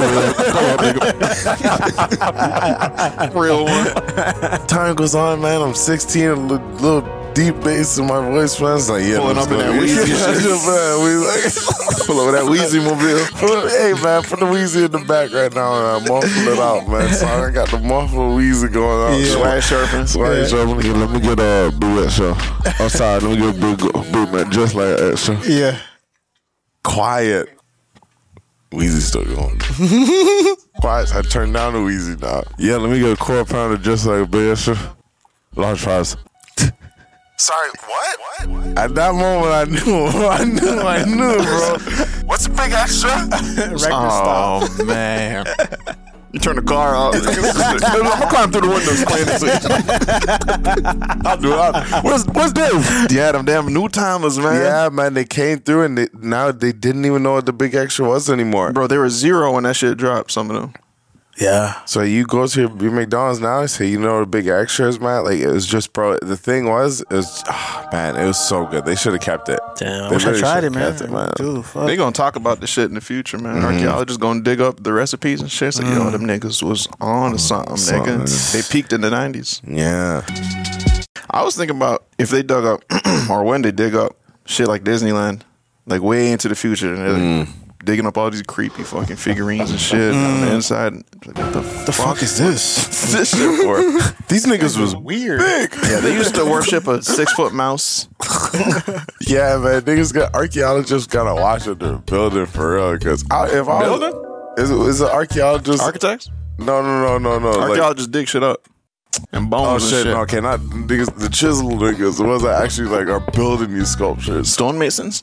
That's real one. Time goes on, man. I'm 16, a little deep bass in my voice, man. It's like, yeah, pulling up in that Weezy shit. Pull up that Weezy mobile. Hey, man, put the Weezy in the back right now, and muffle it out, man. So I got the muffle Weezy going on. Swag surfing. Let me get a Boo Extra. I'm sorry, let me get a Boo man, just like Extra. Yeah. Quiet. Weezy still going. Quiet. I turned down the Weezy now. Yeah, let me get a quarter pounder just like a Big Extra. Large fries. Sorry, what? At that moment, I knew, bro. What's a Big Extra? Oh, man. You turn the car off. I'm gonna climb through the windows playing this. I'll do it. What's this? Yeah, them damn new timers, man. Yeah, man, they came through and now they didn't even know what the Big Extra was anymore. Bro, they were 0 when that shit dropped, some of them. Yeah. So you go to your McDonald's now and say, you know what a Big Extra is, man? Like, it was just, bro, the thing was, man, it was so good. They should have kept it. Damn, I wish I tried it, man. Dude, fuck. They gonna talk about this shit in the future, man. Archaeologists gonna dig up the recipes and shit. So, yo, them niggas was on to something, nigga. They peaked in the 90s. Yeah. I was thinking about if they dug up, or when they dig up shit like Disneyland, like way into the future, and they're like, digging up all these creepy fucking figurines and shit on the inside. Like, what the fuck is this? This shit for? These niggas was weird. Big. Yeah, they used to worship a 6-foot mouse. Yeah, man, archaeologists gotta watch what they're building for real. Because is it archaeologists? Architects? No. Archaeologists dig shit up. And bones and shit. No, okay, not niggas, the chisel niggas, the ones that actually like are building these sculptures. Stonemasons?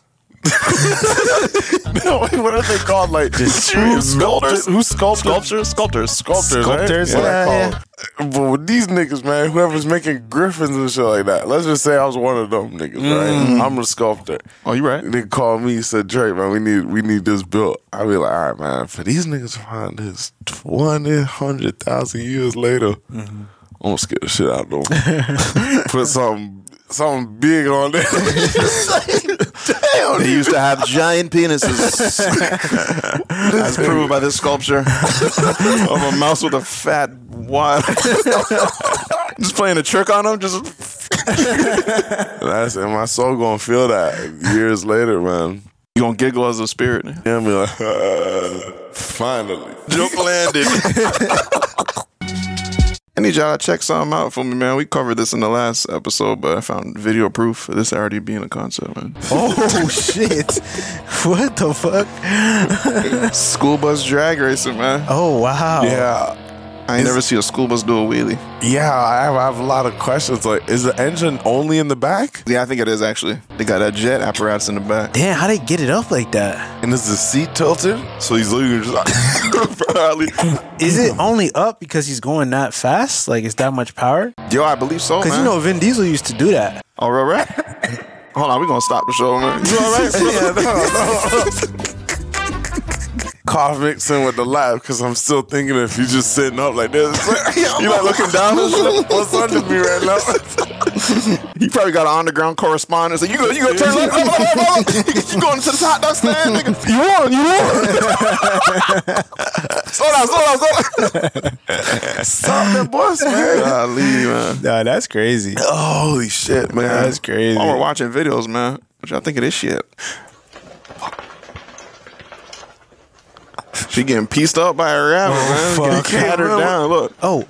No, what are they called? Like builders? Who's Sculptors? Sculptors. Yeah. But with these niggas, man, whoever's making griffins and shit like that, let's just say I was one of them niggas, right? I'm a sculptor. Oh, you right? They called me, said, Drake, man, we need this built. I'd be like, all right, man, for these niggas to find this 100,000 years later, I'm gonna scare the shit out of them. Put something big on there. Damn, they used to have giant penises. As proven by this sculpture of a mouse with a fat wad. Just playing a trick on them. And my soul gonna feel that years later, man. You gonna giggle as a spirit. Yeah, be like, finally. Joke landed. I need y'all to check something out for me, man. We covered this in the last episode, but I found video proof of this already being a concept, man. Oh, shit. What the fuck? School bus drag racing, man. Oh, wow. Yeah. I ain't never see a school bus do a wheelie. Yeah, I have a lot of questions. Like, is the engine only in the back? Yeah, I think it is, actually. They got that jet apparatus in the back. Damn, how they get it up like that? And is the seat tilted? So he's literally just like... Is it only up because he's going that fast? Like, it's that much power? Yo, I believe so, man. Because, you know, Vin Diesel used to do that. Oh, right? Hold on, we're going to stop the show, man. You all right? No. Cough mixing with the laugh because I'm still thinking if you just sitting up like this, you like looking down and shit. What's under me right now? You probably got an underground correspondent. So you go turn left. You going to the hot dog stand, nigga? You won. Slow down. Stop that bus, man. Golly, man. Nah, that's crazy. Holy shit, man. That's crazy. While we're watching videos, man, what y'all think of this shit? She getting pieced up by a rabbit, man. Fuck. Getting pattered down. Look. Oh.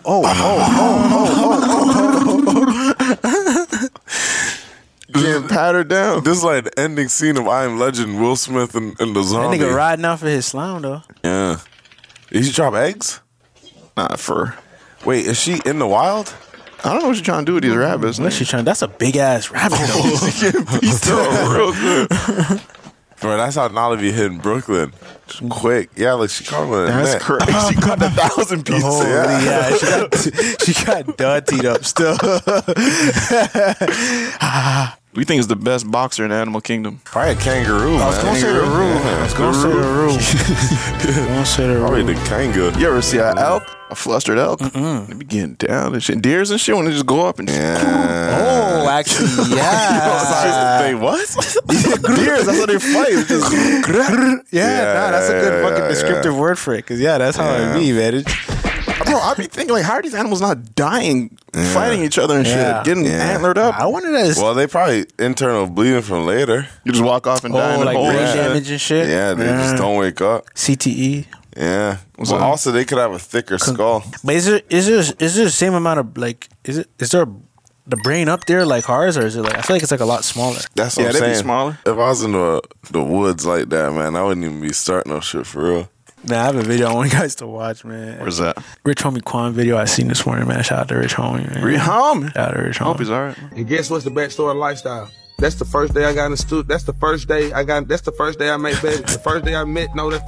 Getting pattered down. This is like the ending scene of I Am Legend, Will Smith and the zombie. That nigga riding out for his slam, though. Yeah. Did she drop eggs? Nah, fur. Wait, is she in the wild? I don't know what she's trying to do with these rabbits. What's she trying? That's a big ass rabbit, though. She's getting pieced up real good. Bro, that's how Nala be hitting Brooklyn. Quick. Yeah, like she caught him in the That's neck. crazy. She cut 1,000 pieces. Holy, yeah. She got dirtied up still. We think is the best boxer in the animal kingdom. Probably a kangaroo. I was going to say the roo. I was going to say the roo. Probably the kangaroo. You ever see an elk? A flustered elk? They be getting down and shit. Deers and shit when they just go up and Oh, actually, yeah. They what? Deers, that's how they fight. It's just That's a good fucking descriptive word for it. Because, that's how it be, man. Bro, I be thinking, like, how are these animals not dying, fighting each other and shit, getting antlered up? I wanted to... Well, they probably internal bleeding from later. You just walk off and die in the like hole. brain damage and shit? Yeah, they just don't wake up. CTE. Yeah. Well, also, they could have a thicker skull. But is there the same amount of, like... Is there the brain up there like ours, or is it like... I feel like it's like a lot smaller. That's what I'm they'd be saying. smaller. If I was in the woods like that, man, I wouldn't even be starting no shit for real. Man, I have a video I want you guys to watch, man. Where's that? Rich Homie Quan video I seen this morning, man. Shout out to Rich Homie, man. Rich Homie? Shout out to Rich Homie. Hope he's all right. And guess what's the backstory of lifestyle? That's the first day I got in the studio. That's the first day I met baby. The first day I met. It wasn't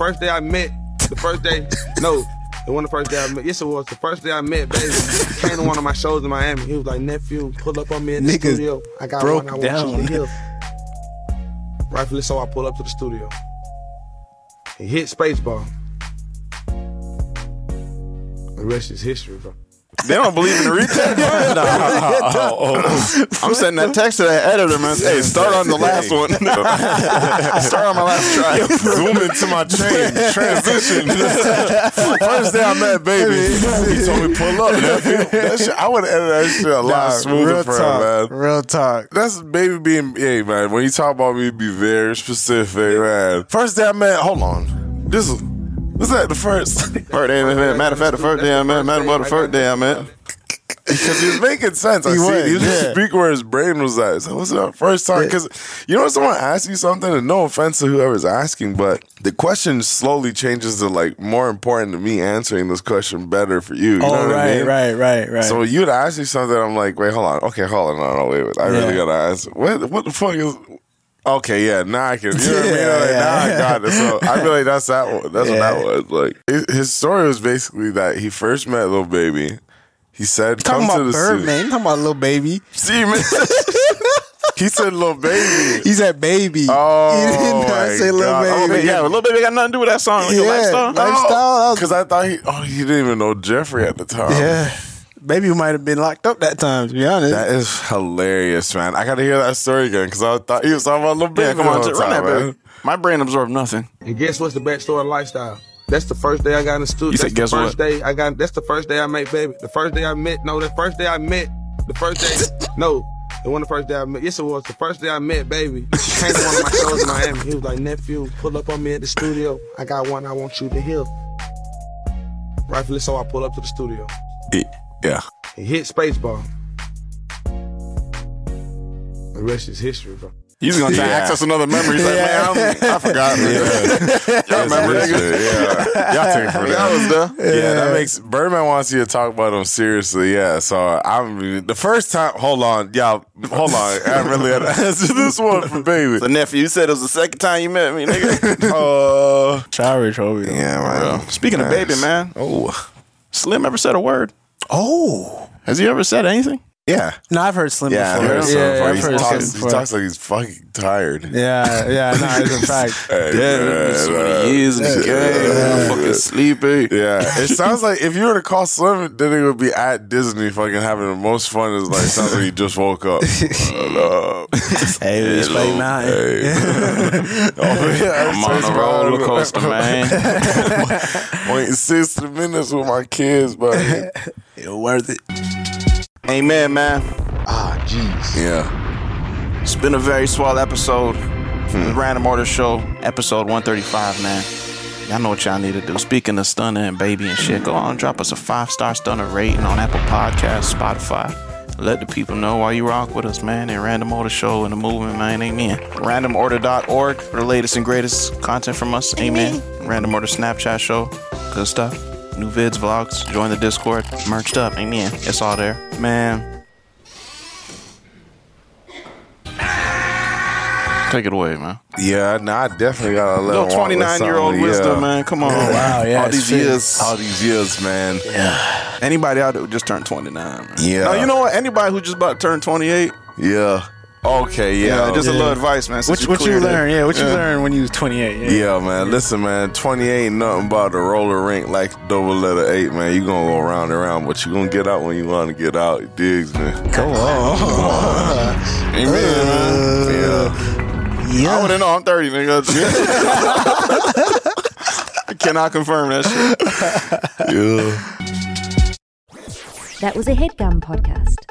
the first day I met. Yes, it was. The first day I met baby. He came to one of my shows in Miami. He was like, nephew, pull up on me in the studio. I got broke one I down. want you to hear. Rightfully so, I pull up to the studio. He hit Spaceball. The rest is history, bro. They don't believe in the retake? I'm sending that text to that editor, man. Hey, start on the last one. Start on my last try. Zoom into my transition. First day I met baby, he told me pull up. That shit, I would have edited that shit a lot smoother for him, man. Real talk. That's baby being, hey, man, when you talk about me, be very specific, man. First day I met, hold on. What's that? The first day I met. Matter of fact, the first day I met. Because he was making sense. He was just speaking where his brain was at. So what's that first time? Because you know when someone asks you something, and no offense to whoever's asking, but the question slowly changes to like more important to me answering this question better for you. You know what I mean? Right. So when you'd ask me something, I'm like, wait, hold on. Okay, hold on. No, wait. I really gotta ask. What the fuck is... Okay, yeah, now I can. You know what I mean? Like, now I got it. So I feel like that's that one. That's what that was. Like his story was basically that he first met Lil Baby. He said, "Come to the Birdman. You talking about Lil Baby? See, man." He said Lil Baby. He said baby. Oh, he did not say Lil Baby. Yeah, but Lil Baby got nothing to do with that song. Like lifestyle. Because I thought he didn't even know Jeffrey at the time. Yeah. Baby might have been locked up that time, to be honest. That is hilarious, man. I got to hear that story again because I thought he was talking about Lil Baby. Yeah, come on, run that, man. baby. My brain absorbed nothing. And guess what's the backstory of lifestyle? That's the first day I got in the studio. You said guess what? That's the first day I met baby. The first day I met. It wasn't the first day I met. Yes, it was. The first day I met baby. He came to one of my shows in Miami. He was like, nephew, pull up on me at the studio. I got one I want you to hear. Rightfully so, I pull up to the studio. Yeah. He hit Spaceball. The rest is history, bro. He's gonna try to access another memory. He's like, man, I forgot. Y'all remember, nigga? Y'all take it for that. Was there. Yeah, that makes Birdman wants you to talk about him seriously. Yeah, so the first time. Hold on, y'all. Hold on. I really had to answer this one for baby. The nephew, you said it was the second time you met me, nigga. Rich Homie. Yeah, man. Speaking of baby, man. Oh, Slim ever said a word? Oh, has he ever said anything? Yeah. No, I've heard Slim before. I've heard Slim before. He talks like he's fucking tired. Yeah, no, it's a fact. So many years in the game. I'm fucking sleepy. Yeah. It sounds like if you were to call Slim, then it would be at Disney fucking having the most fun. It's like, sounds like he just woke up. Hey, Space Mountain. Hey. I'm on a roller coaster, man. Waiting 60 minutes with my kids, but it worth it. Amen, man. Jeez. Yeah. It's been a very swell episode. The Random Order Show, episode 135, man. Y'all know what y'all need to do. Speaking of Stunner and Baby and shit, go on and drop us a 5-star Stunner rating on Apple Podcasts, Spotify. Let the people know why you rock with us, man. And Random Order Show and the movement, man. Amen. RandomOrder.org for the latest and greatest content from us. Amen. Random Order Snapchat show. Good stuff. New vids, vlogs. Join the Discord. Merched up. Amen. It's all there. Man. Take it away, man. Yeah, no, I definitely got a little 29-year-old wisdom, man. Come on. Wow, yeah. All these years, man. Yeah. Anybody out there who just turned 29, man. Yeah. No, you know what? Anybody who just about turned 28. Yeah. Okay, yeah. Just a little advice, man. What you learn? Yeah, what you learn when you was 28? Yeah, man. Listen, man. 28 ain't nothing about the roller rink like double letter 8, man. You gonna go round and round, but you gonna get out when you want to get out. You digs, man. Come on. Amen, man. Yeah. I wouldn't know. I'm 30, nigga. I cannot confirm that shit. Yeah. That was a HeadGum podcast.